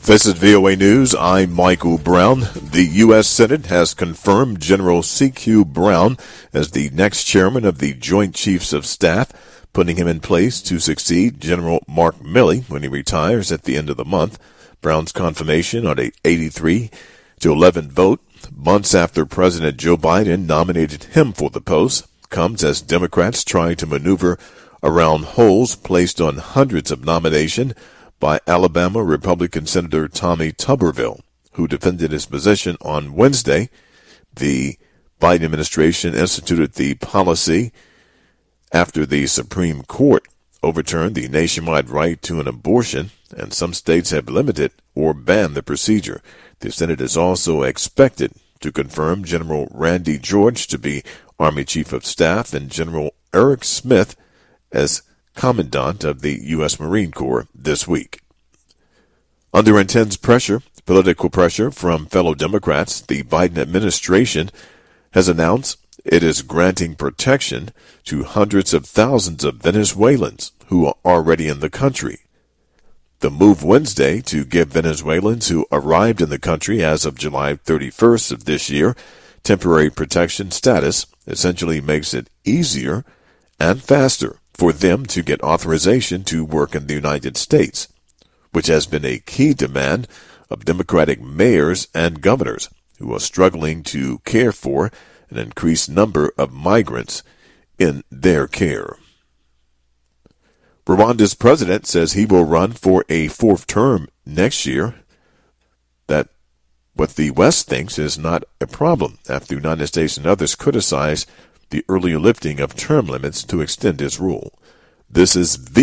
This is VOA News. I'm Michael Brown. The U.S. Senate has confirmed General C.Q. Brown as the next chairman of the Joint Chiefs of Staff, putting him in place to succeed General Mark Milley when he retires at the end of the month. Brown's confirmation on a 83-11 vote, months after President Joe Biden nominated him for the post, comes as Democrats try to maneuver around holes placed on hundreds of nominations by Alabama Republican Senator Tommy Tuberville, who defended his position on Wednesday. The Biden administration instituted the policy after the Supreme Court overturned the nationwide right to an abortion, and some states have limited or banned the procedure. The Senate is also expected to confirm General Randy George to be Army Chief of Staff and General Eric Smith as Commandant of the U.S. Marine Corps this week. Under intense political pressure from fellow Democrats, the Biden administration has announced it is granting protection to hundreds of thousands of Venezuelans who are already in the country. The move Wednesday to give Venezuelans who arrived in the country as of July 31st of this year temporary protection status essentially makes it easier and faster for them to get authorization to work in the United States, which has been a key demand of Democratic mayors and governors who are struggling to care for an increased number of migrants in their care. Rwanda's president says he will run for a fourth term next year. That what the West thinks is not a problem after the United States and others criticize the earlier lifting of term limits to extend his rule. This is